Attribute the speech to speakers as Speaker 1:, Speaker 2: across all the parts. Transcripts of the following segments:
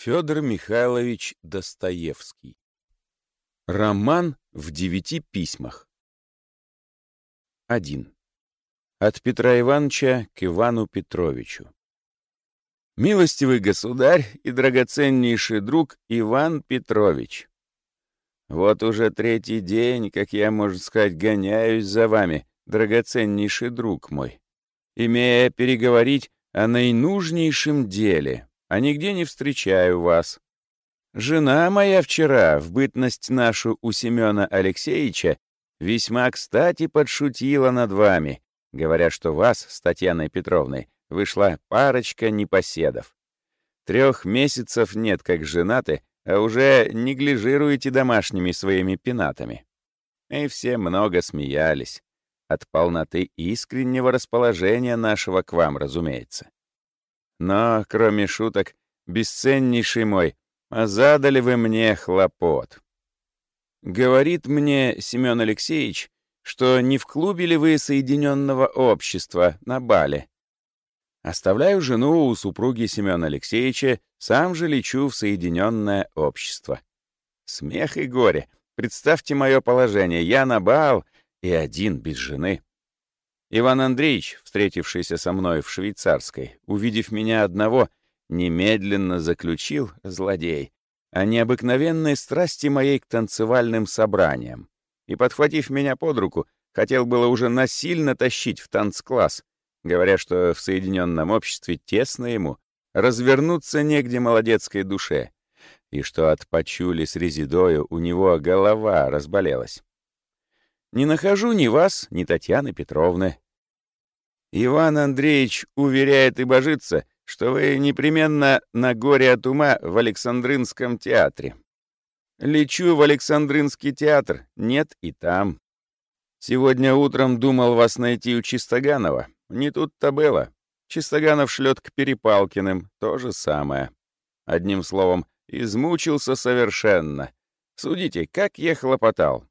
Speaker 1: Федор Михайлович Достоевский. Роман в 9 письмах. 1. От Петра Ивановича к Ивану Петровичу. Милостивый государь и драгоценнейший друг Иван Петрович, вот уже 3-й день, как я, можно сказать, гоняюсь за вами, драгоценнейший друг мой, имея переговорить о наинужнейшем деле, а нигде не встречаю вас. Жена моя вчера, в бытность нашу у Семена Алексеевича, весьма кстати подшутила над вами, говоря, что вас с Татьяной Петровной вышла парочка непоседов. 3 месяцев нет, как женаты, а уже неглижируете домашними своими пенатами. И все много смеялись. От полноты искреннего расположения нашего к вам, разумеется. Но, кроме шуток, бесценнейший мой, задали вы мне хлопот. Говорит мне Семен Алексеевич, что не в клубе ли вы Соединенного общества на бале. Оставляю жену у супруги Семена Алексеевича, сам же лечу в Соединенное общество. Смех и горе. Представьте мое положение. Я на бал и один без жены. Иван Андреевич, встретившийся со мной в швейцарской, увидев меня одного, немедленно заключил, злодей, о необыкновенной страсти моей к танцевальным собраниям и, подхватив меня под руку, хотел было уже насильно тащить в танцкласс, говоря, что в Соединенном обществе тесно ему, развернуться негде молодецкой душе, и что от почули с резидою у него голова разболелась. Не нахожу ни вас, ни Татьяны Петровны. Иван Андреевич уверяет и божится, что вы непременно на горе от ума в Александринском театре. Лечу в Александринский театр, нет и там. Сегодня утром думал вас найти у Чистоганова. Не тут-то было. Чистоганов шлет к Перепалкиным, то же самое. Одним словом, измучился совершенно. Судите, как я хлопотал.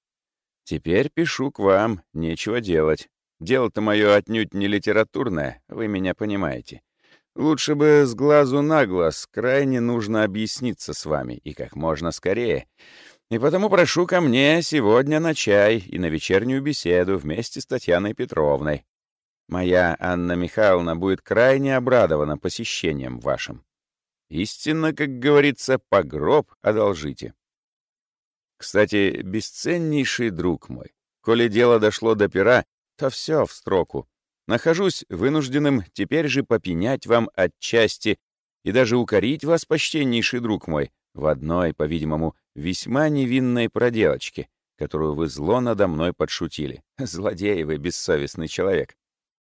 Speaker 1: Теперь пишу к вам, нечего делать. Дело-то мое отнюдь не литературное, вы меня понимаете. Лучше бы с глазу на глаз, крайне нужно объясниться с вами, и как можно скорее. И потому прошу ко мне сегодня на чай и на вечернюю беседу вместе с Татьяной Петровной. Моя Анна Михайловна будет крайне обрадована посещением вашим. Истинно, как говорится, по гроб одолжите. Кстати, бесценнейший друг мой, коли дело дошло до пера, то все в строку. Нахожусь вынужденным теперь же попенять вам отчасти и даже укорить вас, почтеннейший друг мой, в одной, по-видимому, весьма невинной проделочке, которую вы зло надо мной подшутили. Злодей вы, бессовестный человек.